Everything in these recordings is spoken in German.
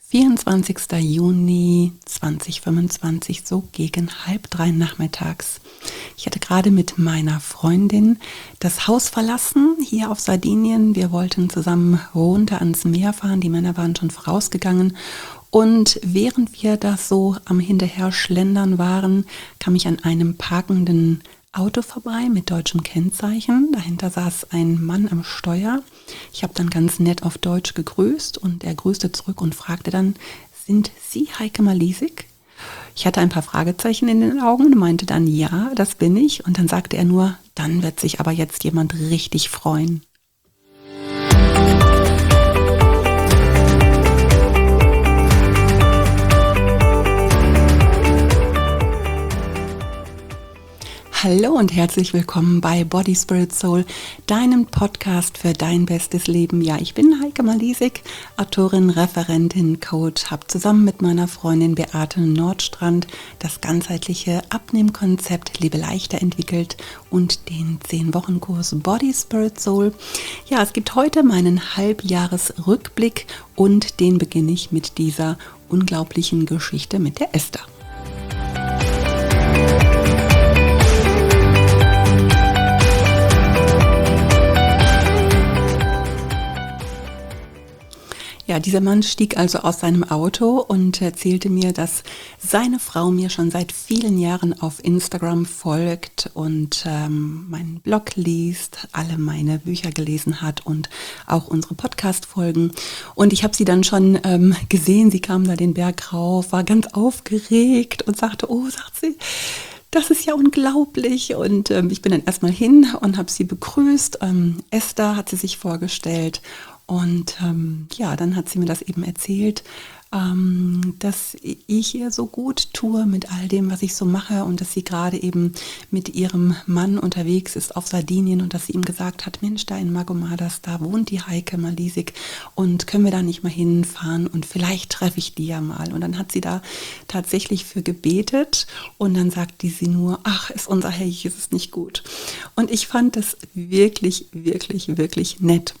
24. Juni 2025, so gegen 2:30 nachmittags. Ich hatte gerade mit meiner Freundin das Haus verlassen, hier auf Sardinien. Wir wollten zusammen runter ans Meer fahren, die Männer waren schon vorausgegangen. Und während wir das so am Hinterherschlendern waren, kam ich an einem parkenden Auto vorbei mit deutschem Kennzeichen. Dahinter saß ein Mann am Steuer. Ich habe dann ganz nett auf Deutsch gegrüßt und er grüßte zurück und fragte dann: Sind Sie Heike Malisik? Ich hatte ein paar Fragezeichen in den Augen und meinte dann: Ja, das bin ich. Und dann sagte er nur: Dann wird sich aber jetzt jemand richtig freuen. Hallo und herzlich willkommen bei Body, Spirit, Soul, deinem Podcast für dein bestes Leben. Ja, ich bin Heike Malisik, Autorin, Referentin, Coach, habe zusammen mit meiner Freundin Beate Nordstrand das ganzheitliche Abnehmkonzept Lebe leichter entwickelt und den 10-Wochen-Kurs Body, Spirit, Soul. Ja, es gibt heute meinen Halbjahresrückblick und den beginne ich mit dieser unglaublichen Geschichte mit der Esther. Ja, dieser Mann stieg also aus seinem Auto und erzählte mir, dass seine Frau mir schon seit vielen Jahren auf Instagram folgt und meinen Blog liest, alle meine Bücher gelesen hat und auch unsere Podcast-Folgen. Und ich habe sie dann schon gesehen, sie kam da den Berg rauf, war ganz aufgeregt und sagte: Oh, sagt sie, das ist ja unglaublich. Und ich bin dann erstmal hin und habe sie begrüßt. Esther hat sie sich vorgestellt. Und ja, dann hat sie mir das eben erzählt, dass ich ihr so gut tue mit all dem, was ich so mache und dass sie gerade eben mit ihrem Mann unterwegs ist auf Sardinien und dass sie ihm gesagt hat: Mensch, da in Magomadas, da wohnt die Heike Malisik und können wir da nicht mal hinfahren und vielleicht treffe ich die ja mal. Und dann hat sie da tatsächlich für gebetet und dann sagte sie nur: Ach, ist unser Herr Jesus nicht gut. Und ich fand das wirklich, wirklich, wirklich nett.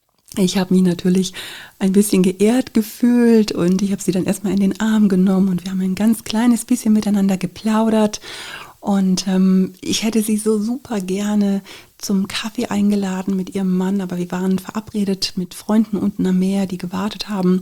Ich habe mich natürlich ein bisschen geehrt gefühlt und ich habe sie dann erstmal in den Arm genommen und wir haben ein ganz kleines bisschen miteinander geplaudert und ich hätte sie so super gerne zum Kaffee eingeladen mit ihrem Mann, aber wir waren verabredet mit Freunden unten am Meer, die gewartet haben.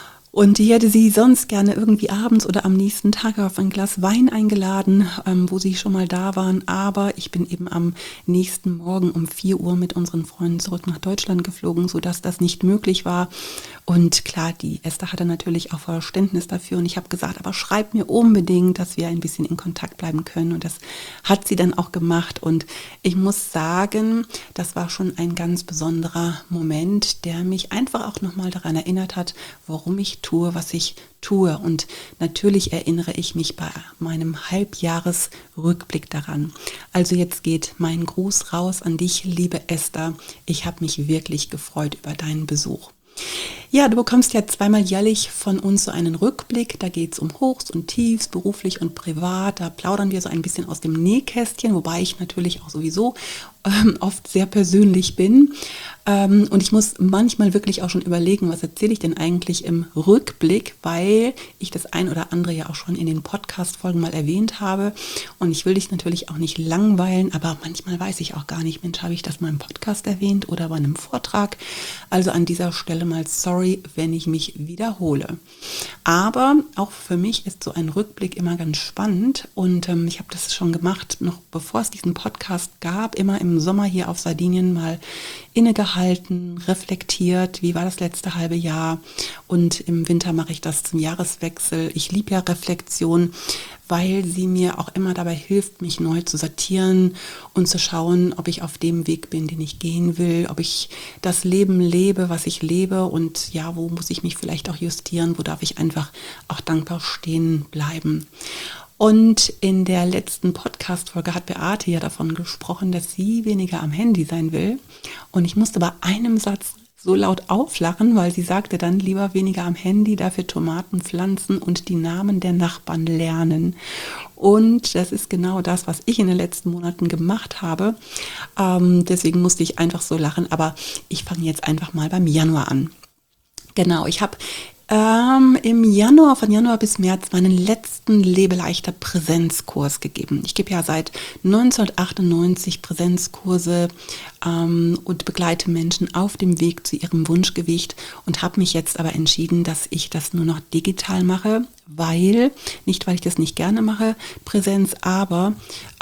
Und ich hätte sie sonst gerne irgendwie abends oder am nächsten Tag auf ein Glas Wein eingeladen, wo sie schon mal da waren. Aber ich bin eben am nächsten Morgen um 4 Uhr mit unseren Freunden zurück nach Deutschland geflogen, sodass das nicht möglich war. Und klar, die Esther hatte natürlich auch Verständnis dafür. Und ich habe gesagt: Aber schreib mir unbedingt, dass wir ein bisschen in Kontakt bleiben können. Und das hat sie dann auch gemacht. Und ich muss sagen, das war schon ein ganz besonderer Moment, der mich einfach auch nochmal daran erinnert hat, warum ich tue, was ich tue. Und natürlich erinnere ich mich bei meinem Halbjahresrückblick daran. Also jetzt geht mein Gruß raus an dich, liebe Esther. Ich habe mich wirklich gefreut über deinen Besuch. Ja, du bekommst ja zweimal jährlich von uns so einen Rückblick. Da geht es um Hochs und Tiefs, beruflich und privat. Da plaudern wir so ein bisschen aus dem Nähkästchen, wobei ich natürlich auch sowieso oft sehr persönlich bin. Und ich muss manchmal wirklich auch schon überlegen, was erzähle ich denn eigentlich im Rückblick, weil ich das ein oder andere ja auch schon in den Podcast-Folgen mal erwähnt habe. Und ich will dich natürlich auch nicht langweilen, aber manchmal weiß ich auch gar nicht: Mensch, habe ich das mal im Podcast erwähnt oder bei einem Vortrag? Also an dieser Stelle mal sorry, wenn ich mich wiederhole. Aber auch für mich ist so ein Rückblick immer ganz spannend und ich habe das schon gemacht, noch bevor es diesen Podcast gab, immer im Sommer hier auf Sardinien mal innegehalten, reflektiert, wie war das letzte halbe Jahr, und im Winter mache ich das zum Jahreswechsel. Ich liebe ja Reflexion, weil sie mir auch immer dabei hilft, mich neu zu sortieren und zu schauen, ob ich auf dem Weg bin, den ich gehen will, ob ich das Leben lebe, was ich lebe, und ja, wo muss ich mich vielleicht auch justieren, wo darf ich einfach auch dankbar stehen bleiben. Und in der letzten Podcast-Folge hat Beate ja davon gesprochen, dass sie weniger am Handy sein will. Und ich musste bei einem Satz so laut auflachen, weil sie sagte dann: Lieber weniger am Handy, dafür Tomaten pflanzen und die Namen der Nachbarn lernen. Und das ist genau das, was ich in den letzten Monaten gemacht habe. Deswegen musste ich einfach so lachen. Aber ich fange jetzt einfach mal beim Januar an. Genau, ich habe Im Januar, von Januar bis März, meinen letzten Lebeleichter Präsenzkurs gegeben. Ich gebe ja seit 1998 Präsenzkurse und begleite Menschen auf dem Weg zu ihrem Wunschgewicht und habe mich jetzt aber entschieden, dass ich das nur noch digital mache, weil ich das nicht gerne mache, Präsenz, aber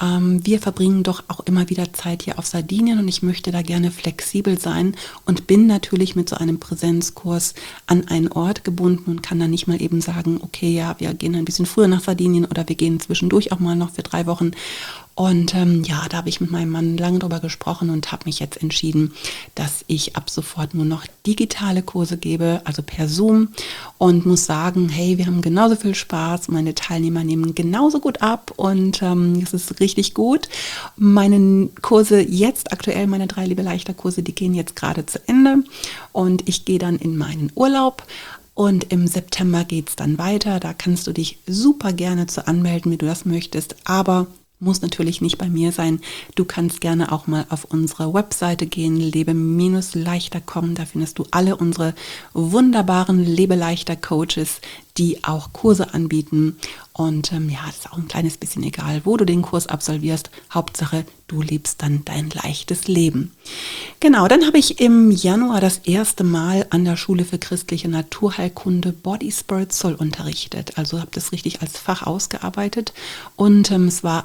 wir verbringen doch auch immer wieder Zeit hier auf Sardinien und ich möchte da gerne flexibel sein und bin natürlich mit so einem Präsenzkurs an einen Ort gebunden und kann dann nicht mal eben sagen, okay, ja, wir gehen ein bisschen früher nach Sardinien oder wir gehen zwischendurch auch mal noch für 3 Wochen. Und da habe ich mit meinem Mann lange drüber gesprochen und habe mich jetzt entschieden, dass ich ab sofort nur noch digitale Kurse gebe, also per Zoom, und muss sagen, hey, wir haben genauso viel Spaß, meine Teilnehmer nehmen genauso gut ab und es ist richtig gut. Meine Kurse jetzt aktuell, meine 3 Lebeleichter-Kurse, die gehen jetzt gerade zu Ende und ich gehe dann in meinen Urlaub. Und im September geht es dann weiter. Da kannst du dich super gerne zu anmelden, wie du das möchtest, aber muss natürlich nicht bei mir sein. Du kannst gerne auch mal auf unsere Webseite gehen, lebe-leichter.com. Da findest du alle unsere wunderbaren Lebeleichter-Coaches, die auch Kurse anbieten. Und das ist auch ein kleines bisschen egal, wo du den Kurs absolvierst. Hauptsache, du lebst dann dein leichtes Leben. Genau, dann habe ich im Januar das erste Mal an der Schule für christliche Naturheilkunde Body, Spirit, Soul unterrichtet. Also habe das richtig als Fach ausgearbeitet und es war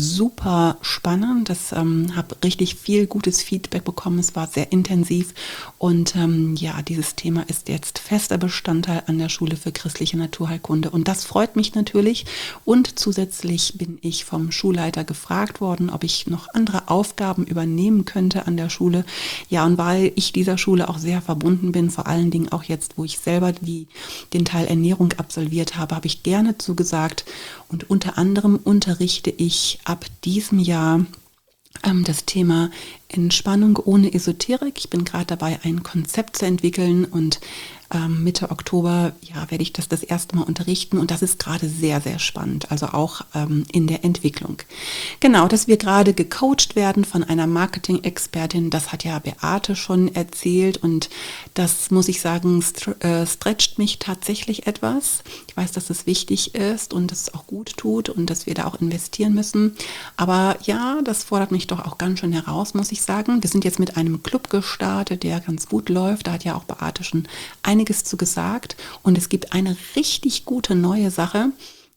super spannend. Das habe richtig viel gutes Feedback bekommen. Es war sehr intensiv und dieses Thema ist jetzt fester Bestandteil an der Schule für christliche Naturheilkunde und das freut mich natürlich. Und zusätzlich bin ich vom Schulleiter gefragt worden, ob ich noch andere Aufgaben übernehmen könnte an der Schule. Ja, und weil ich dieser Schule auch sehr verbunden bin, vor allen Dingen auch jetzt, wo ich selber den Teil Ernährung absolviert habe, habe ich gerne zugesagt. Und unter anderem unterrichte ich ab diesem Jahr das Thema Entspannung ohne Esoterik. Ich bin gerade dabei, ein Konzept zu entwickeln und Mitte Oktober werde ich das erste Mal unterrichten und das ist gerade sehr, sehr spannend, also auch in der Entwicklung. Genau, dass wir gerade gecoacht werden von einer Marketing-Expertin, das hat ja Beate schon erzählt und das, muss ich sagen, stretcht mich tatsächlich etwas. Ich weiß, dass es wichtig ist und dass es auch gut tut und dass wir da auch investieren müssen, aber ja, das fordert mich doch auch ganz schön heraus, muss ich sagen. Wir sind jetzt mit einem Club gestartet, der ganz gut läuft, da hat ja auch Beate schon einiges zu gesagt und es gibt eine richtig gute neue Sache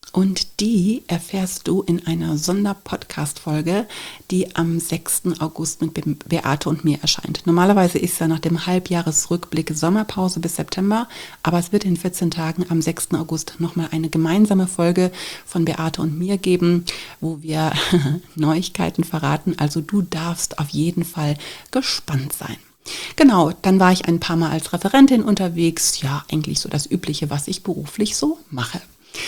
und die erfährst du in einer Sonderpodcast-Folge, die am 6. August mit Beate und mir erscheint. Normalerweise ist ja nach dem Halbjahresrückblick Sommerpause bis September, aber es wird in 14 Tagen am 6. August nochmal eine gemeinsame Folge von Beate und mir geben, wo wir Neuigkeiten verraten. Also du darfst auf jeden Fall gespannt sein. Genau, dann war ich ein paar Mal als Referentin unterwegs. Ja, eigentlich so das Übliche, was ich beruflich so mache.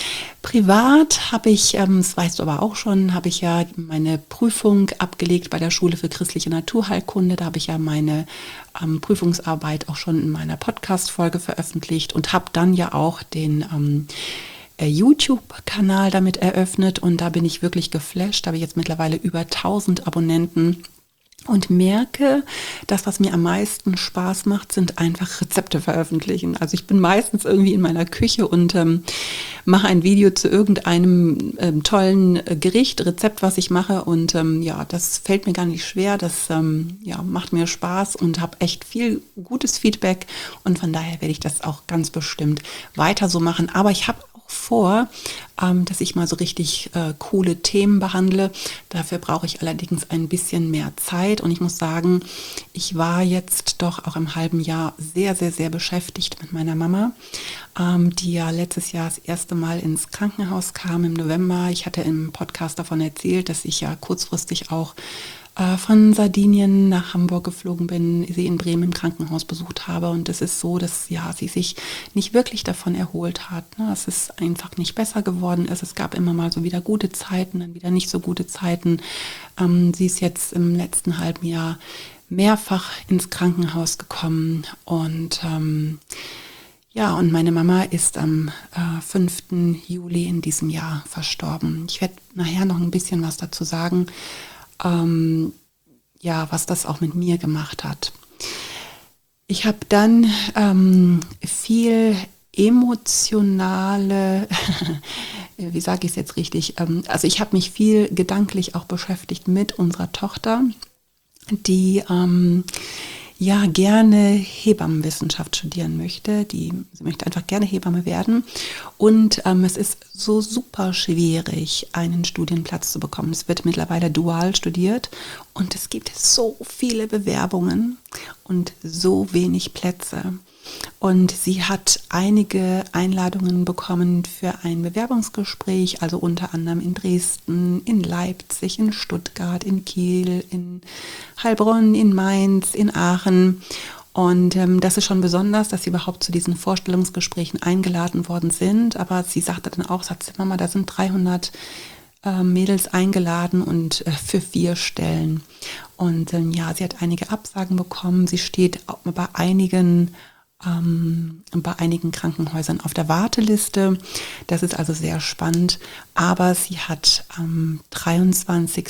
Privat habe ich, das weißt du aber auch schon, habe ich ja meine Prüfung abgelegt bei der Schule für christliche Naturheilkunde. Da habe ich ja meine Prüfungsarbeit auch schon in meiner Podcast-Folge veröffentlicht und habe dann ja auch den YouTube-Kanal damit eröffnet und da bin ich wirklich geflasht. Da habe ich jetzt mittlerweile über 1000 Abonnenten. Und merke, das, was mir am meisten Spaß macht, sind einfach Rezepte veröffentlichen. Also ich bin meistens irgendwie in meiner Küche und mache ein Video zu irgendeinem tollen Gericht, Rezept, was ich mache. Und das fällt mir gar nicht schwer. Das macht mir Spaß und habe echt viel gutes Feedback. Und von daher werde ich das auch ganz bestimmt weiter so machen. Aber ich habe vor, dass ich mal so richtig coole Themen behandle. Dafür brauche ich allerdings ein bisschen mehr Zeit und ich muss sagen, ich war jetzt doch auch im halben Jahr sehr, sehr, sehr beschäftigt mit meiner Mama, die ja letztes Jahr das erste Mal ins Krankenhaus kam im November. Ich hatte im Podcast davon erzählt, dass ich ja kurzfristig auch von Sardinien nach Hamburg geflogen bin, sie in Bremen im Krankenhaus besucht habe und es ist so, dass sie sich nicht wirklich davon erholt hat. Es ist einfach nicht besser geworden. Es gab immer mal so wieder gute Zeiten, dann wieder nicht so gute Zeiten. Sie ist jetzt im letzten halben Jahr mehrfach ins Krankenhaus gekommen und und meine Mama ist am 5. Juli in diesem Jahr verstorben. Ich werde nachher noch ein bisschen was dazu sagen, was das auch mit mir gemacht hat. Ich habe dann viel emotionale, wie sage ich es jetzt richtig? Also ich habe mich viel gedanklich auch beschäftigt mit unserer Tochter, die ja gerne Hebammenwissenschaft studieren möchte. Sie möchte einfach gerne Hebamme werden. Und es ist so super schwierig, einen Studienplatz zu bekommen. Es wird mittlerweile dual studiert und es gibt so viele Bewerbungen und so wenig Plätze. Und sie hat einige Einladungen bekommen für ein Bewerbungsgespräch, also unter anderem in Dresden, in Leipzig, in Stuttgart, in Kiel, in Heilbronn, in Mainz, in Aachen. Und das ist schon besonders, dass sie überhaupt zu diesen Vorstellungsgesprächen eingeladen worden sind. Aber sie sagte dann auch, sagt sie, Mama, da sind 300 Mädels eingeladen und für 4 Stellen. Und ja, sie hat einige Absagen bekommen. Sie steht auch bei einigen Krankenhäusern auf der Warteliste. Das ist also sehr spannend. Aber sie hat am 23.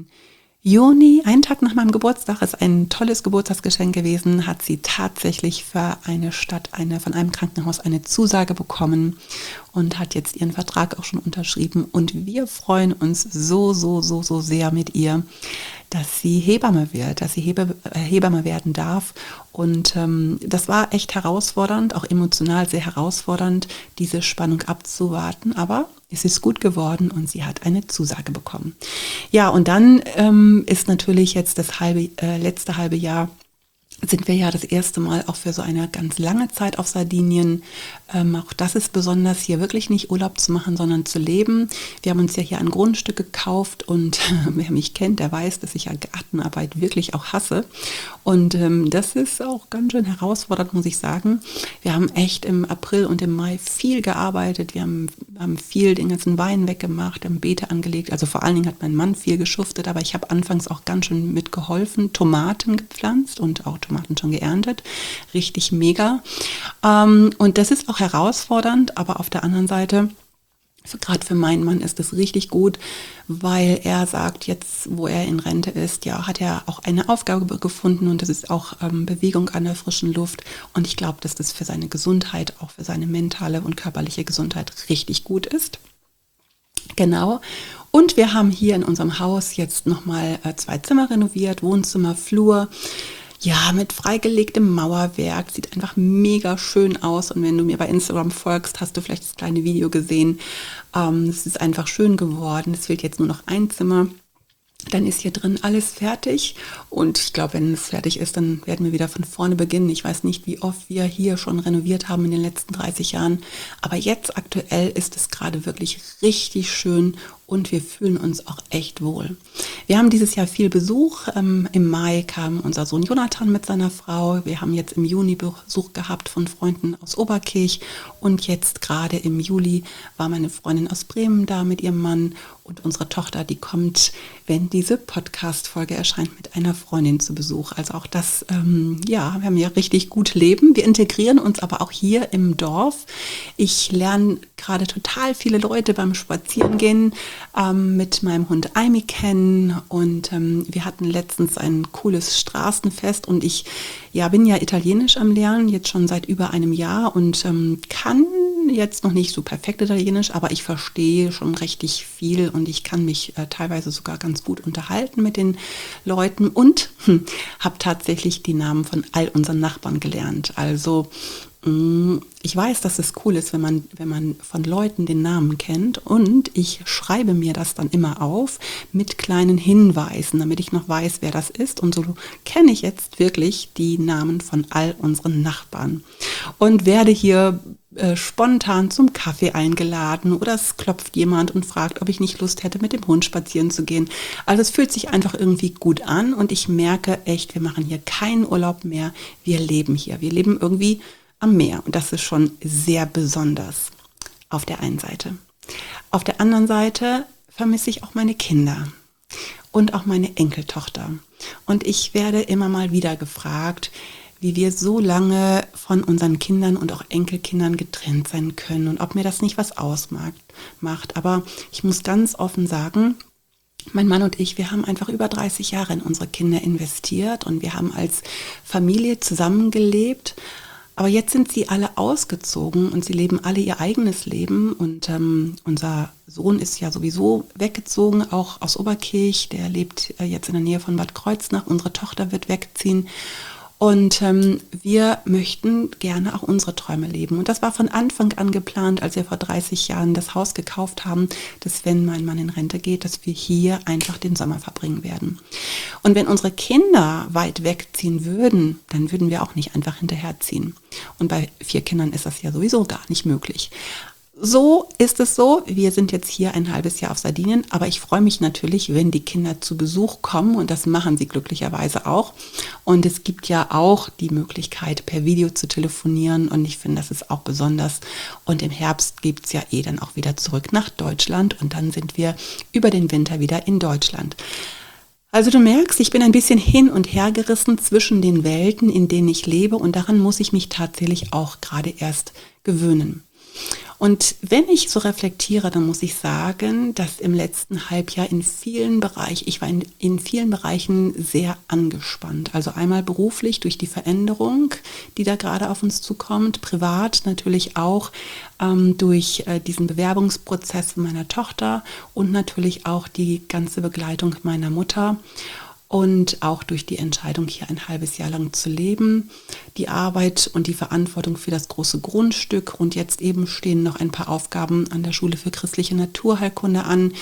Juni, einen Tag nach meinem Geburtstag, ist ein tolles Geburtstagsgeschenk gewesen, hat sie tatsächlich für eine Stadt, von einem Krankenhaus eine Zusage bekommen und hat jetzt ihren Vertrag auch schon unterschrieben. Und wir freuen uns so sehr mit ihr, dass sie Hebamme wird, dass sie Hebamme werden darf. Und das war echt herausfordernd, auch emotional sehr herausfordernd, diese Spannung abzuwarten. Aber es ist gut geworden und sie hat eine Zusage bekommen. Ja, und dann ist natürlich jetzt das letzte halbe Jahr, sind wir ja das erste Mal auch für so eine ganz lange Zeit auf Sardinien. Auch das ist besonders, hier wirklich nicht Urlaub zu machen, sondern zu leben. Wir haben uns ja hier ein Grundstück gekauft und wer mich kennt, der weiß, dass ich ja Gartenarbeit wirklich auch hasse. Und das ist auch ganz schön herausfordernd, muss ich sagen. Wir haben echt im April und im Mai viel gearbeitet. Wir haben viel den ganzen Wein weggemacht, haben Beete angelegt. Also vor allen Dingen hat mein Mann viel geschuftet, aber ich habe anfangs auch ganz schön mitgeholfen, Tomaten gepflanzt und auch Tomaten schon geerntet. Richtig mega. Und das ist auch herausfordernd, aber auf der anderen Seite, gerade für meinen Mann ist es richtig gut, weil er sagt, jetzt wo er in Rente ist, ja, hat er auch eine Aufgabe gefunden und das ist auch Bewegung an der frischen Luft. Und ich glaube, dass das für seine Gesundheit, auch für seine mentale und körperliche Gesundheit richtig gut ist. Genau. Und wir haben hier in unserem Haus jetzt nochmal 2 Zimmer renoviert, Wohnzimmer, Flur. Ja, mit freigelegtem Mauerwerk, sieht einfach mega schön aus und wenn du mir bei Instagram folgst, hast du vielleicht das kleine Video gesehen. Es ist einfach schön geworden, es fehlt jetzt nur noch ein Zimmer. Dann ist hier drin alles fertig und ich glaube, wenn es fertig ist, dann werden wir wieder von vorne beginnen. Ich weiß nicht, wie oft wir hier schon renoviert haben in den letzten 30 Jahren, aber jetzt aktuell ist es gerade wirklich richtig schön und wir fühlen uns auch echt wohl. Wir haben dieses Jahr viel Besuch. Im Mai kam unser Sohn Jonathan mit seiner Frau. Wir haben jetzt im Juni Besuch gehabt von Freunden aus Oberkirch und jetzt gerade im Juli war meine Freundin aus Bremen da mit ihrem Mann und unsere Tochter, die kommt, wenn diese Podcast-Folge erscheint, mit einer Freundin zu Besuch. Also auch das, ja, wir haben ja richtig gut Leben. Wir integrieren uns aber auch hier im Dorf. Ich lerne gerade total viele Leute beim Spazierengehen mit meinem Hund Aimi kennen und wir hatten letztens ein cooles Straßenfest und ich bin ja Italienisch am Lernen, jetzt schon seit über einem Jahr und kann jetzt noch nicht so perfekt Italienisch, aber ich verstehe schon richtig viel und ich kann mich teilweise sogar ganz gut unterhalten mit den Leuten und habe tatsächlich die Namen von all unseren Nachbarn gelernt. Also ich weiß, dass es cool ist, wenn man von Leuten den Namen kennt und ich schreibe mir das dann immer auf mit kleinen Hinweisen, damit ich noch weiß, wer das ist und so kenne ich jetzt wirklich die Namen von all unseren Nachbarn und werde hier spontan zum Kaffee eingeladen oder es klopft jemand und fragt, ob ich nicht Lust hätte, mit dem Hund spazieren zu gehen. Also es fühlt sich einfach irgendwie gut an und ich merke echt, wir machen hier keinen Urlaub mehr, wir leben hier, wir leben irgendwie am Meer und das ist schon sehr besonders auf der einen Seite. Auf der anderen Seite vermisse ich auch meine Kinder und auch meine Enkeltochter und ich werde immer mal wieder gefragt, wie wir so lange von unseren Kindern und auch Enkelkindern getrennt sein können und ob mir das nicht was ausmacht. Aber ich muss ganz offen sagen, mein Mann und ich, wir haben einfach über 30 Jahre in unsere Kinder investiert und wir haben als Familie zusammengelebt. Aber jetzt sind sie alle ausgezogen und sie leben alle ihr eigenes Leben. Und unser Sohn ist ja sowieso weggezogen, auch aus Oberkirch. Der lebt jetzt in der Nähe von Bad Kreuznach. Unsere Tochter wird wegziehen. Und wir möchten gerne auch unsere Träume leben. Und das war von Anfang an geplant, als wir vor 30 Jahren das Haus gekauft haben, dass wenn mein Mann in Rente geht, dass wir hier einfach den Sommer verbringen werden. Und wenn unsere Kinder weit wegziehen würden, dann würden wir auch nicht einfach hinterherziehen. Und bei 4 Kindern ist das ja sowieso gar nicht möglich. So ist es so. Wir sind jetzt hier ein halbes Jahr auf Sardinien, aber ich freue mich natürlich, wenn die Kinder zu Besuch kommen und das machen sie glücklicherweise auch. Und es gibt ja auch die Möglichkeit, per Video zu telefonieren und ich finde, das ist auch besonders. Und im Herbst gibt es ja dann auch wieder zurück nach Deutschland und dann sind wir über den Winter wieder in Deutschland. Also du merkst, ich bin ein bisschen hin und her gerissen zwischen den Welten, in denen ich lebe und daran muss ich mich tatsächlich auch gerade erst gewöhnen. Und wenn ich so reflektiere, dann muss ich sagen, dass im letzten Halbjahr ich war in vielen Bereichen sehr angespannt. Also einmal beruflich durch die Veränderung, die da gerade auf uns zukommt, privat natürlich auch durch diesen Bewerbungsprozess meiner Tochter und natürlich auch die ganze Begleitung meiner Mutter. Und auch durch die Entscheidung, hier ein halbes Jahr lang zu leben, die Arbeit und die Verantwortung für das große Grundstück. Und jetzt eben stehen noch ein paar Aufgaben an der Schule für christliche Naturheilkunde an.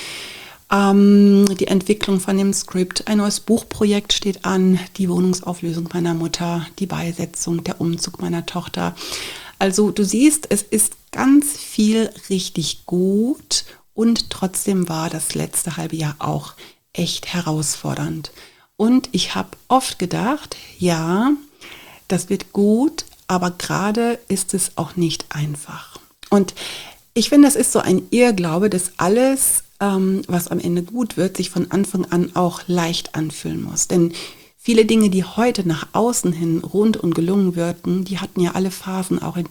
Die Entwicklung von dem Skript, ein neues Buchprojekt steht an, die Wohnungsauflösung meiner Mutter, die Beisetzung, der Umzug meiner Tochter. Also du siehst, es ist ganz viel richtig gut und trotzdem war das letzte halbe Jahr auch echt herausfordernd. Und ich habe oft gedacht, ja, das wird gut, aber gerade ist es auch nicht einfach. Und ich finde, das ist so ein Irrglaube, dass alles, was am Ende gut wird, sich von Anfang an auch leicht anfühlen muss. Denn viele Dinge, die heute nach außen hin rund und gelungen wirken, die hatten ja alle Phasen, auch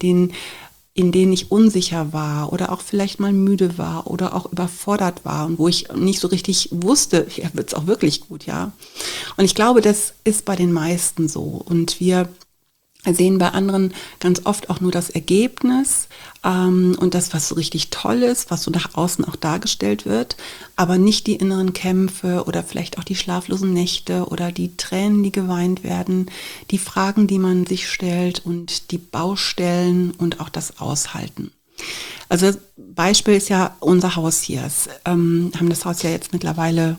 in denen ich unsicher war oder auch vielleicht mal müde war oder auch überfordert war und wo ich nicht so richtig wusste, ja, wird es auch wirklich gut, ja. Und ich glaube, das ist bei den meisten so. Und wir sehen bei anderen ganz oft auch nur das Ergebnis und das, was so richtig toll ist, was so nach außen auch dargestellt wird, aber nicht die inneren Kämpfe oder vielleicht auch die schlaflosen Nächte oder die Tränen, die geweint werden, die Fragen, die man sich stellt und die Baustellen und auch das Aushalten. Also Beispiel ist ja unser Haus hier. Haben das Haus ja jetzt mittlerweile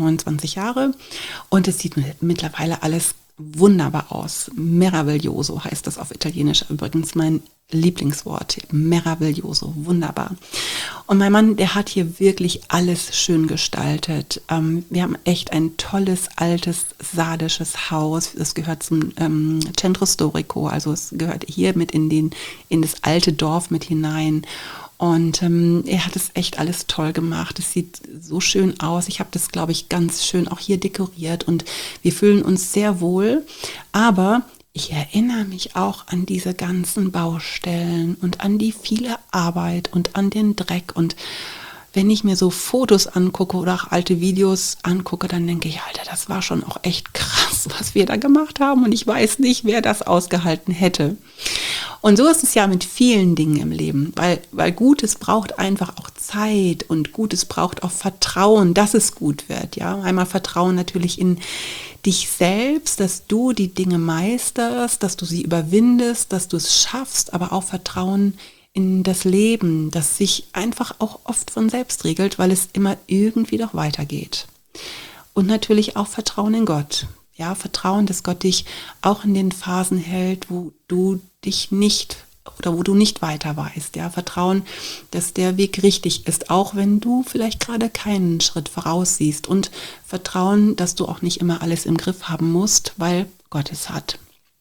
29 Jahre und es sieht mittlerweile alles wunderbar aus. Meraviglioso heißt das auf Italienisch, übrigens mein Lieblingswort. Meraviglioso, wunderbar. Und mein Mann, der hat hier wirklich alles schön gestaltet. Wir haben echt ein tolles, altes, sardisches Haus. Das gehört zum Centro Storico, also es gehört hier mit in das alte Dorf mit hinein. Und er hat es echt alles toll gemacht. Es sieht so schön aus. Ich habe das, glaube ich, ganz schön auch hier dekoriert und wir fühlen uns sehr wohl. Aber ich erinnere mich auch an diese ganzen Baustellen und an die viele Arbeit und an den Dreck. Und wenn ich mir so Fotos angucke oder auch alte Videos angucke, dann denke ich, Alter, das war schon auch echt krass, was wir da gemacht haben. Und ich weiß nicht, wer das ausgehalten hätte. Und so ist es ja mit vielen Dingen im Leben, weil Gutes braucht einfach auch Zeit und Gutes braucht auch Vertrauen, dass es gut wird. Ja, einmal Vertrauen natürlich in dich selbst, dass du die Dinge meisterst, dass du sie überwindest, dass du es schaffst, aber auch Vertrauen in das Leben, das sich einfach auch oft von selbst regelt, weil es immer irgendwie doch weitergeht. Und natürlich auch Vertrauen in Gott. Ja, Vertrauen, dass Gott dich auch in den Phasen hält, wo du dich nicht oder wo du nicht weiter weißt. Ja, Vertrauen, dass der Weg richtig ist, auch wenn du vielleicht gerade keinen Schritt voraussiehst. Und Vertrauen, dass du auch nicht immer alles im Griff haben musst, weil Gott es hat.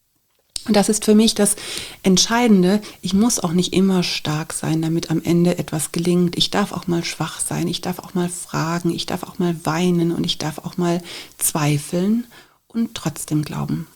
Und das ist für mich das Entscheidende. Ich muss auch nicht immer stark sein, damit am Ende etwas gelingt. Ich darf auch mal schwach sein, ich darf auch mal fragen, ich darf auch mal weinen und ich darf auch mal zweifeln und trotzdem glauben.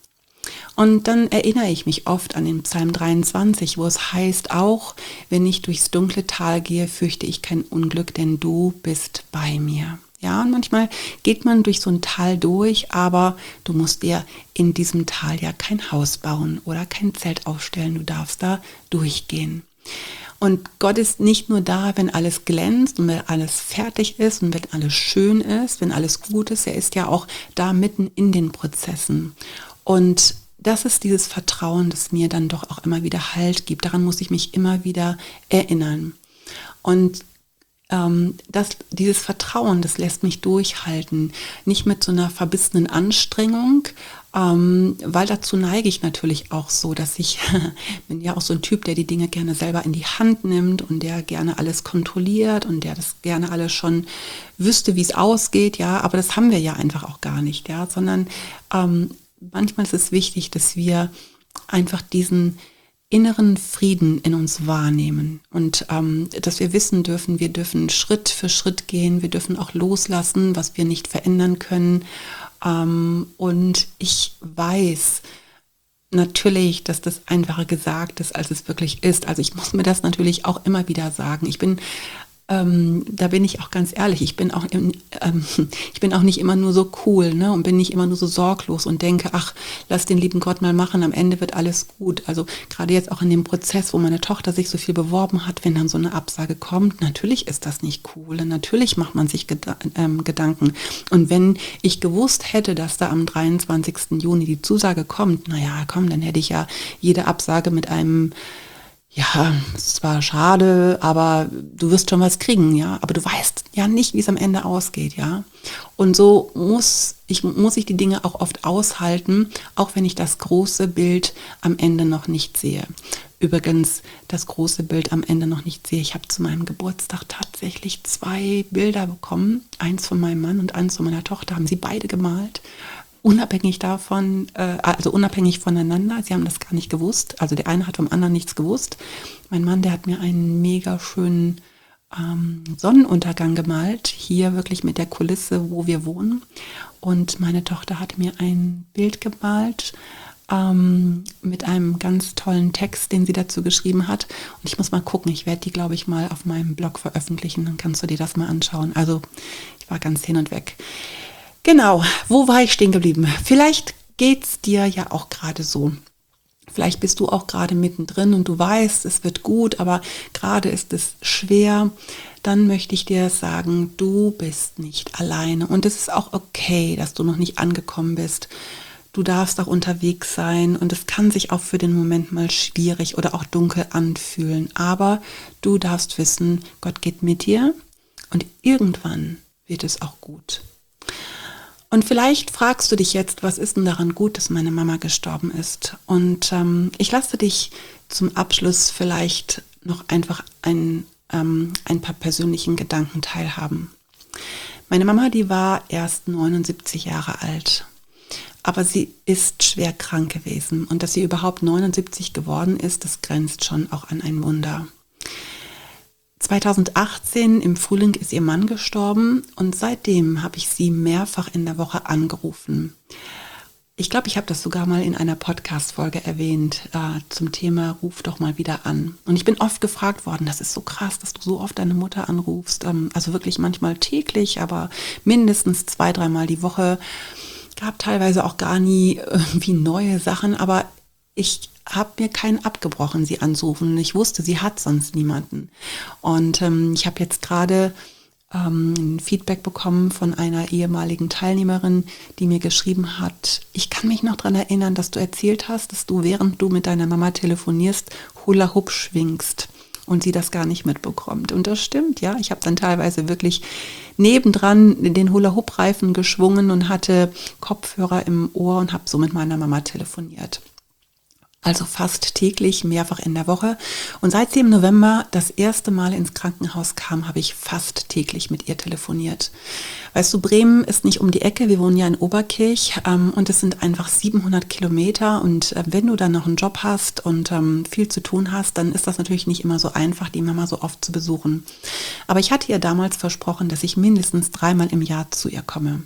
Und dann erinnere ich mich oft an den Psalm 23, wo es heißt, auch wenn ich durchs dunkle Tal gehe, fürchte ich kein Unglück, denn du bist bei mir. Ja, und manchmal geht man durch so ein Tal durch, aber du musst dir in diesem Tal ja kein Haus bauen oder kein Zelt aufstellen. Du darfst da durchgehen. Und Gott ist nicht nur da, wenn alles glänzt und wenn alles fertig ist und wenn alles schön ist, wenn alles gut ist. Er ist ja auch da mitten in den Prozessen. Und das ist dieses Vertrauen, das mir dann doch auch immer wieder Halt gibt. Daran muss ich mich immer wieder erinnern. Und dieses Vertrauen, das lässt mich durchhalten, nicht mit so einer verbissenen Anstrengung, weil dazu neige ich natürlich auch so, dass ich bin ja auch so ein Typ, der die Dinge gerne selber in die Hand nimmt und der gerne alles kontrolliert und der das gerne alles schon wüsste, wie es ausgeht, ja, aber das haben wir ja einfach auch gar nicht, ja, sondern manchmal ist es wichtig, dass wir einfach diesen inneren Frieden in uns wahrnehmen und dass wir wissen dürfen, wir dürfen Schritt für Schritt gehen, wir dürfen auch loslassen, was wir nicht verändern können. Und ich weiß natürlich, dass das einfacher gesagt ist, als es wirklich ist. Also ich muss mir das natürlich auch immer wieder sagen. Da bin ich auch ganz ehrlich, ich bin auch nicht immer nur so cool, ne, und bin nicht immer nur so sorglos und denke, ach, lass den lieben Gott mal machen, am Ende wird alles gut. Also gerade jetzt auch in dem Prozess, wo meine Tochter sich so viel beworben hat, wenn dann so eine Absage kommt, natürlich ist das nicht cool, und natürlich macht man sich Gedanken. Und wenn ich gewusst hätte, dass da am 23. Juni die Zusage kommt, naja, komm, dann hätte ich ja jede Absage mit einem: Ja, es war schade, aber du wirst schon was kriegen, ja. Aber du weißt ja nicht, wie es am Ende ausgeht, ja. Und so muss ich die Dinge auch oft aushalten, auch wenn ich das große Bild am Ende noch nicht sehe. Übrigens, das große Bild am Ende noch nicht sehe. Ich habe zu meinem Geburtstag tatsächlich 2 Bilder bekommen. Eins von meinem Mann und eins von meiner Tochter, haben sie beide gemalt. Unabhängig davon, also unabhängig voneinander, sie haben das gar nicht gewusst. Also der eine hat vom anderen nichts gewusst. Mein Mann, der hat mir einen mega schönen Sonnenuntergang gemalt, hier wirklich mit der Kulisse, wo wir wohnen. Und meine Tochter hat mir ein Bild gemalt mit einem ganz tollen Text, den sie dazu geschrieben hat. Und ich muss mal gucken, ich werde die, glaube ich, mal auf meinem Blog veröffentlichen, dann kannst du dir das mal anschauen. Also ich war ganz hin und weg. Genau, wo war ich stehen geblieben? Vielleicht geht's dir ja auch gerade so. Vielleicht bist du auch gerade mittendrin und du weißt, es wird gut, aber gerade ist es schwer. Dann möchte ich dir sagen, du bist nicht alleine und es ist auch okay, dass du noch nicht angekommen bist. Du darfst auch unterwegs sein und es kann sich auch für den Moment mal schwierig oder auch dunkel anfühlen. Aber du darfst wissen, Gott geht mit dir und irgendwann wird es auch gut. Und vielleicht fragst du dich jetzt, was ist denn daran gut, dass meine Mama gestorben ist? Und ich lasse dich zum Abschluss vielleicht noch einfach ein paar persönlichen Gedanken teilhaben. Meine Mama, die war erst 79 Jahre alt, aber sie ist schwer krank gewesen. Und dass sie überhaupt 79 geworden ist, das grenzt schon auch an ein Wunder. 2018 im Frühling ist ihr Mann gestorben und seitdem habe ich sie mehrfach in der Woche angerufen. Ich glaube, ich habe das sogar mal in einer Podcast-Folge erwähnt zum Thema Ruf doch mal wieder an. Und ich bin oft gefragt worden, das ist so krass, dass du so oft deine Mutter anrufst. Also wirklich manchmal täglich, aber mindestens 2-3 Mal die Woche. Gab teilweise auch gar nie irgendwie neue Sachen, aber ich habe mir keinen abgebrochen, sie anzurufen. Ich wusste, sie hat sonst niemanden. Und ich habe jetzt gerade ein Feedback bekommen von einer ehemaligen Teilnehmerin, die mir geschrieben hat, ich kann mich noch daran erinnern, dass du erzählt hast, dass du, während du mit deiner Mama telefonierst, Hula Hoop schwingst und sie das gar nicht mitbekommt. Und das stimmt, ja. Ich habe dann teilweise wirklich nebendran den Hula Hoop Reifen geschwungen und hatte Kopfhörer im Ohr und habe so mit meiner Mama telefoniert. Also fast täglich, mehrfach in der Woche. Und seit sie im November das erste Mal ins Krankenhaus kam, habe ich fast täglich mit ihr telefoniert. Weißt du, Bremen ist nicht um die Ecke, wir wohnen ja in Oberkirch und es sind einfach 700 Kilometer. Und wenn du dann noch einen Job hast und viel zu tun hast, dann ist das natürlich nicht immer so einfach, die Mama so oft zu besuchen. Aber ich hatte ihr damals versprochen, dass ich mindestens 3-mal im Jahr zu ihr komme.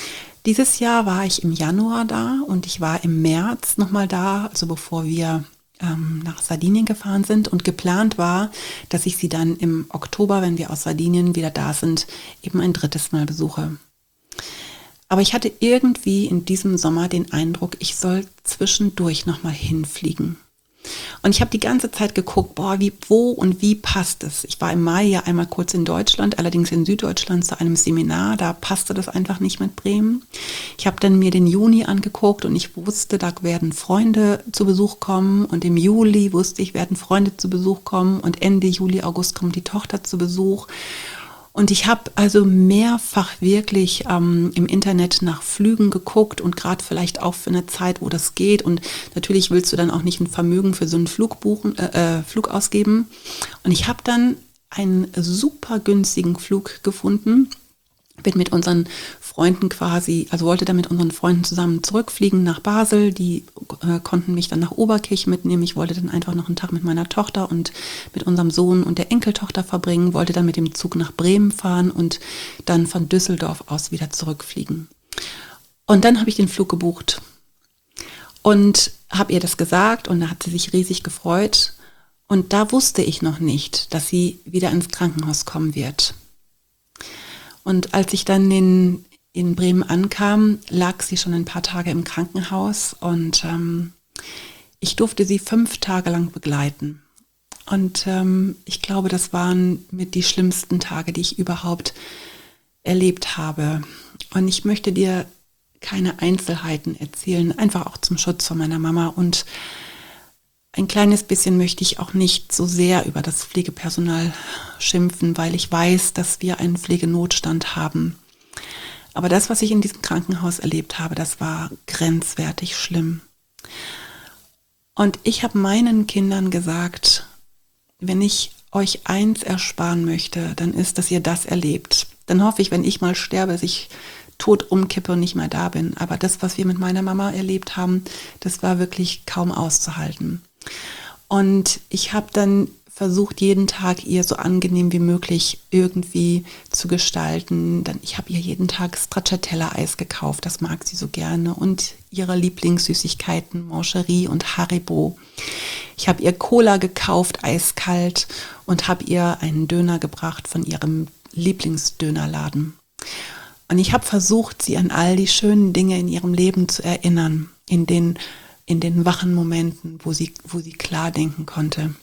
Dieses Jahr war ich im Januar da und ich war im März nochmal da, also bevor wir nach Sardinien gefahren sind und geplant war, dass ich sie dann im Oktober, wenn wir aus Sardinien wieder da sind, eben ein drittes Mal besuche. Aber ich hatte irgendwie in diesem Sommer den Eindruck, ich soll zwischendurch nochmal hinfliegen. Und ich habe die ganze Zeit geguckt, wo und wie passt es. Ich war im Mai ja einmal kurz in Deutschland, allerdings in Süddeutschland zu einem Seminar, da passte das einfach nicht mit Bremen. Ich habe dann mir den Juni angeguckt und ich wusste, da werden Freunde zu Besuch kommen und im Juli wusste ich, werden Freunde zu Besuch kommen und Ende Juli, August kommt die Tochter zu Besuch. Und ich habe also mehrfach wirklich im Internet nach Flügen geguckt und gerade vielleicht auch für eine Zeit, wo das geht. Und natürlich willst du dann auch nicht ein Vermögen für so einen Flug ausgeben. Und ich habe dann einen super günstigen Flug gefunden. Bin mit unseren Freunden wollte dann mit unseren Freunden zusammen zurückfliegen nach Basel. Die konnten mich dann nach Oberkirch mitnehmen. Ich wollte dann einfach noch einen Tag mit meiner Tochter und mit unserem Sohn und der Enkeltochter verbringen, wollte dann mit dem Zug nach Bremen fahren und dann von Düsseldorf aus wieder zurückfliegen. Und dann habe ich den Flug gebucht und habe ihr das gesagt und da hat sie sich riesig gefreut. Und da wusste ich noch nicht, dass sie wieder ins Krankenhaus kommen wird. Und als ich dann in Bremen ankam, lag sie schon ein paar Tage im Krankenhaus und ich durfte sie 5 Tage lang begleiten. Und ich glaube, das waren mit die schlimmsten Tage, die ich überhaupt erlebt habe. Und ich möchte dir keine Einzelheiten erzählen, einfach auch zum Schutz von meiner Mama. Und ein kleines bisschen möchte ich auch nicht so sehr über das Pflegepersonal schimpfen, weil ich weiß, dass wir einen Pflegenotstand haben. Aber das, was ich in diesem Krankenhaus erlebt habe, das war grenzwertig schlimm. Und ich habe meinen Kindern gesagt, wenn ich euch eins ersparen möchte, dann ist, dass ihr das erlebt. Dann hoffe ich, wenn ich mal sterbe, dass ich tot umkippe und nicht mehr da bin. Aber das, was wir mit meiner Mama erlebt haben, das war wirklich kaum auszuhalten. Und ich habe dann versucht, jeden Tag ihr so angenehm wie möglich irgendwie zu gestalten. Ich habe ihr jeden Tag Stracciatella-Eis gekauft, das mag sie so gerne. Und ihre Lieblingssüßigkeiten, Mancherie und Haribo. Ich habe ihr Cola gekauft, eiskalt, und habe ihr einen Döner gebracht von ihrem Lieblingsdönerladen. Und ich habe versucht, sie an all die schönen Dinge in ihrem Leben zu erinnern, in den wachen Momenten, wo sie klar denken konnte.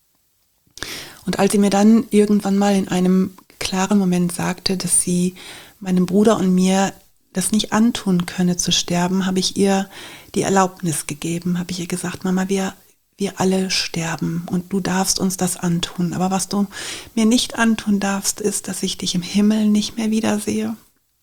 Und als sie mir dann irgendwann mal in einem klaren Moment sagte, dass sie meinem Bruder und mir das nicht antun könne zu sterben, habe ich ihr die Erlaubnis gegeben, habe ich ihr gesagt, Mama, wir alle sterben und du darfst uns das antun. Aber was du mir nicht antun darfst, ist, dass ich dich im Himmel nicht mehr wiedersehe.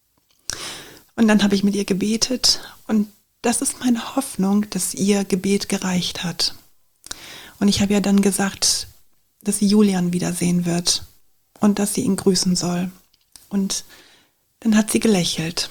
Und dann habe ich mit ihr gebetet und das ist meine Hoffnung, dass ihr Gebet gereicht hat. Und ich habe ihr dann gesagt, dass sie Julian wiedersehen wird und dass sie ihn grüßen soll. Und dann hat sie gelächelt.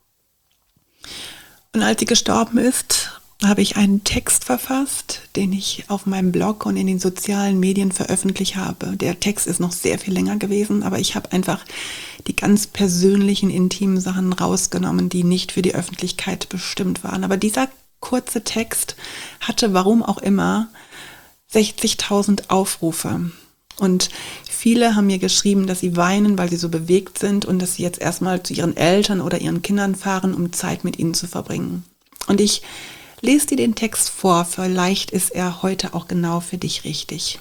Und als sie gestorben ist, habe ich einen Text verfasst, den ich auf meinem Blog und in den sozialen Medien veröffentlicht habe. Der Text ist noch sehr viel länger gewesen, aber ich habe einfach die ganz persönlichen, intimen Sachen rausgenommen, die nicht für die Öffentlichkeit bestimmt waren. Aber dieser kurze Text hatte, warum auch immer, 60.000 Aufrufe. Und viele haben mir geschrieben, dass sie weinen, weil sie so bewegt sind und dass sie jetzt erstmal zu ihren Eltern oder ihren Kindern fahren, um Zeit mit ihnen zu verbringen. Und ich lese dir den Text vor, vielleicht ist er heute auch genau für dich richtig.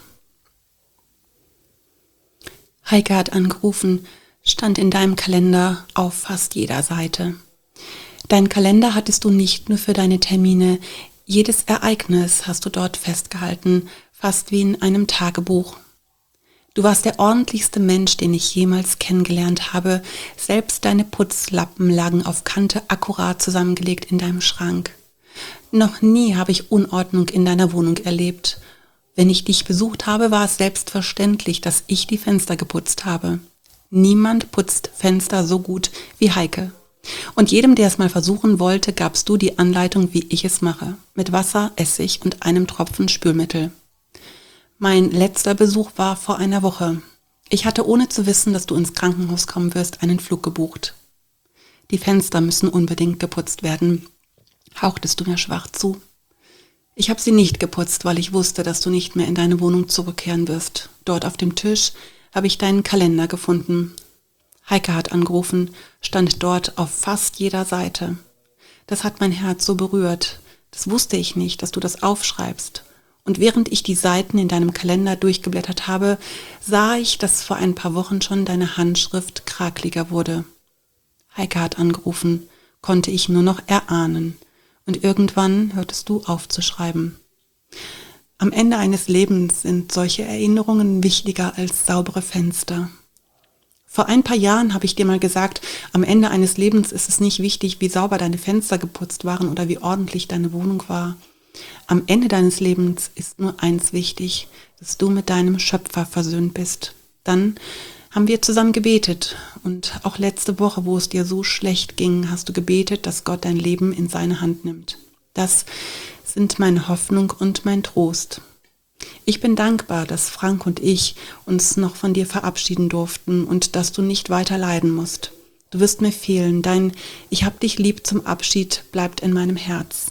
Heike hat angerufen, stand in deinem Kalender auf fast jeder Seite. Deinen Kalender hattest du nicht nur für deine Termine, jedes Ereignis hast du dort festgehalten, fast wie in einem Tagebuch. Du warst der ordentlichste Mensch, den ich jemals kennengelernt habe. Selbst deine Putzlappen lagen auf Kante akkurat zusammengelegt in deinem Schrank. Noch nie habe ich Unordnung in deiner Wohnung erlebt. Wenn ich dich besucht habe, war es selbstverständlich, dass ich die Fenster geputzt habe. Niemand putzt Fenster so gut wie Heike. Und jedem, der es mal versuchen wollte, gabst du die Anleitung, wie ich es mache. Mit Wasser, Essig und einem Tropfen Spülmittel. Mein letzter Besuch war vor einer Woche. Ich hatte, ohne zu wissen, dass du ins Krankenhaus kommen wirst, einen Flug gebucht. Die Fenster müssen unbedingt geputzt werden, hauchtest du mir schwach zu. Ich habe sie nicht geputzt, weil ich wusste, dass du nicht mehr in deine Wohnung zurückkehren wirst. Dort auf dem Tisch habe ich deinen Kalender gefunden. Heike hat angerufen, stand dort auf fast jeder Seite. Das hat mein Herz so berührt. Das wusste ich nicht, dass du das aufschreibst. Und während ich die Seiten in deinem Kalender durchgeblättert habe, sah ich, dass vor ein paar Wochen schon deine Handschrift krakeliger wurde. Heike hat angerufen, konnte ich nur noch erahnen. Und irgendwann hörtest du auf zu schreiben. Am Ende eines Lebens sind solche Erinnerungen wichtiger als saubere Fenster. Vor ein paar Jahren habe ich dir mal gesagt, am Ende eines Lebens ist es nicht wichtig, wie sauber deine Fenster geputzt waren oder wie ordentlich deine Wohnung war. Am Ende deines Lebens ist nur eins wichtig, dass du mit deinem Schöpfer versöhnt bist. Dann haben wir zusammen gebetet und auch letzte Woche, wo es dir so schlecht ging, hast du gebetet, dass Gott dein Leben in seine Hand nimmt. Das sind meine Hoffnung und mein Trost. Ich bin dankbar, dass Frank und ich uns noch von dir verabschieden durften und dass du nicht weiter leiden musst. Du wirst mir fehlen, dein Ich hab dich lieb zum Abschied bleibt in meinem Herz.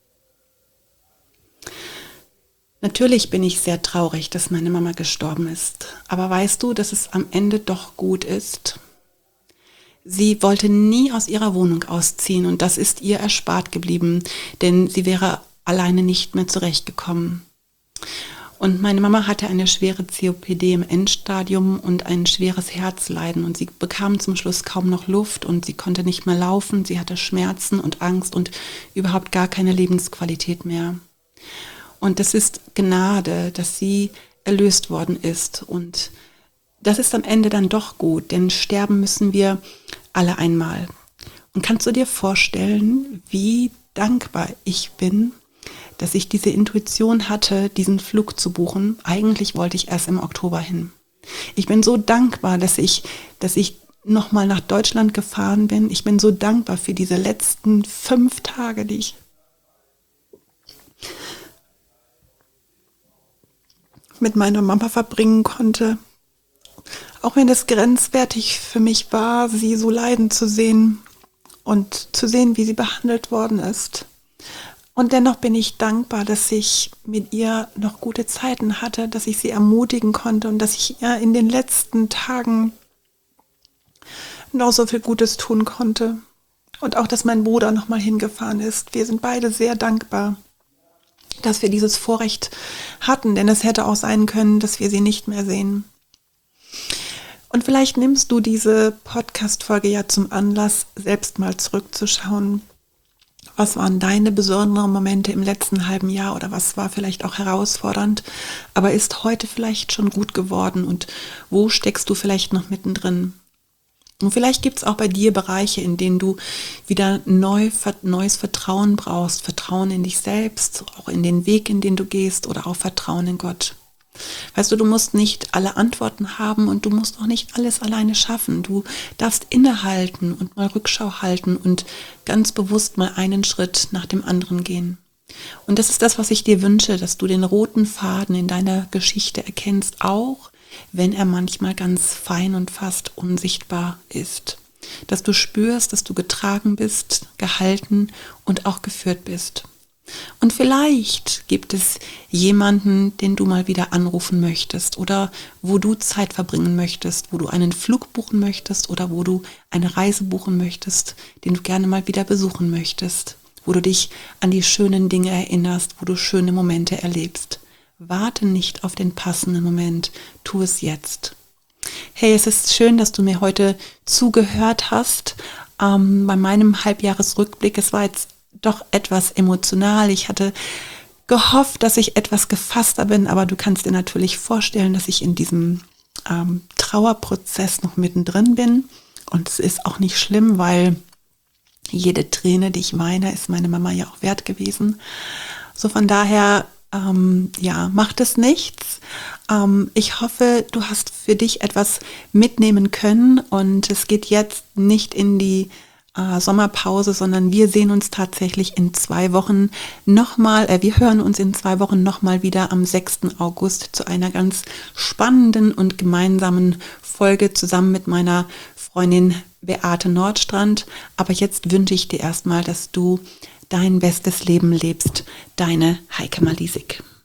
Natürlich bin ich sehr traurig, dass meine Mama gestorben ist. Aber weißt du, dass es am Ende doch gut ist? Sie wollte nie aus ihrer Wohnung ausziehen und das ist ihr erspart geblieben, denn sie wäre alleine nicht mehr zurechtgekommen. Und meine Mama hatte eine schwere COPD im Endstadium und ein schweres Herzleiden und sie bekam zum Schluss kaum noch Luft und sie konnte nicht mehr laufen, sie hatte Schmerzen und Angst und überhaupt gar keine Lebensqualität mehr. Und das ist Gnade, dass sie erlöst worden ist. Und das ist am Ende dann doch gut, denn sterben müssen wir alle einmal. Und kannst du dir vorstellen, wie dankbar ich bin, dass ich diese Intuition hatte, diesen Flug zu buchen? Eigentlich wollte ich erst im Oktober hin. Ich bin so dankbar, dass ich nochmal nach Deutschland gefahren bin. Ich bin so dankbar für diese letzten 5 Tage, die ich mit meiner Mama verbringen konnte. Auch wenn es grenzwertig für mich war, sie so leiden zu sehen und zu sehen, wie sie behandelt worden ist. Und dennoch bin ich dankbar, dass ich mit ihr noch gute Zeiten hatte, dass ich sie ermutigen konnte und dass ich ihr in den letzten Tagen noch so viel Gutes tun konnte. Und auch, dass mein Bruder noch mal hingefahren ist. Wir sind beide sehr dankbar, dass wir dieses Vorrecht hatten, denn es hätte auch sein können, dass wir sie nicht mehr sehen. Und vielleicht nimmst du diese Podcast-Folge ja zum Anlass, selbst mal zurückzuschauen. Was waren deine besonderen Momente im letzten halben Jahr oder was war vielleicht auch herausfordernd, aber ist heute vielleicht schon gut geworden und wo steckst du vielleicht noch mittendrin? Und vielleicht gibt es auch bei dir Bereiche, in denen du wieder neues Vertrauen brauchst. Vertrauen in dich selbst, auch in den Weg, in den du gehst oder auch Vertrauen in Gott. Weißt du, du musst nicht alle Antworten haben und du musst auch nicht alles alleine schaffen. Du darfst innehalten und mal Rückschau halten und ganz bewusst mal einen Schritt nach dem anderen gehen. Und das ist das, was ich dir wünsche, dass du den roten Faden in deiner Geschichte erkennst, auch wenn er manchmal ganz fein und fast unsichtbar ist. Dass du spürst, dass du getragen bist, gehalten und auch geführt bist. Und vielleicht gibt es jemanden, den du mal wieder anrufen möchtest oder wo du Zeit verbringen möchtest, wo du einen Flug buchen möchtest oder wo du eine Reise buchen möchtest, den du gerne mal wieder besuchen möchtest, wo du dich an die schönen Dinge erinnerst, wo du schöne Momente erlebst. Warte nicht auf den passenden Moment, tu es jetzt. Hey, es ist schön, dass du mir heute zugehört hast bei meinem Halbjahresrückblick. Es war jetzt doch etwas emotional. Ich hatte gehofft, dass ich etwas gefasster bin, aber du kannst dir natürlich vorstellen, dass ich in diesem Trauerprozess noch mittendrin bin. Und es ist auch nicht schlimm, weil jede Träne, die ich weine, ist meine Mama ja auch wert gewesen. So von daher, macht es nichts. Ich hoffe, du hast für dich etwas mitnehmen können und es geht jetzt nicht in die Sommerpause, sondern wir sehen uns tatsächlich in 2 Wochen nochmal, wir hören uns in 2 Wochen nochmal wieder am 6. August zu einer ganz spannenden und gemeinsamen Folge zusammen mit meiner Freundin Beate Nordstrand. Aber jetzt wünsche ich dir erstmal, dass du dein bestes Leben lebst. Deine Heike Malisik.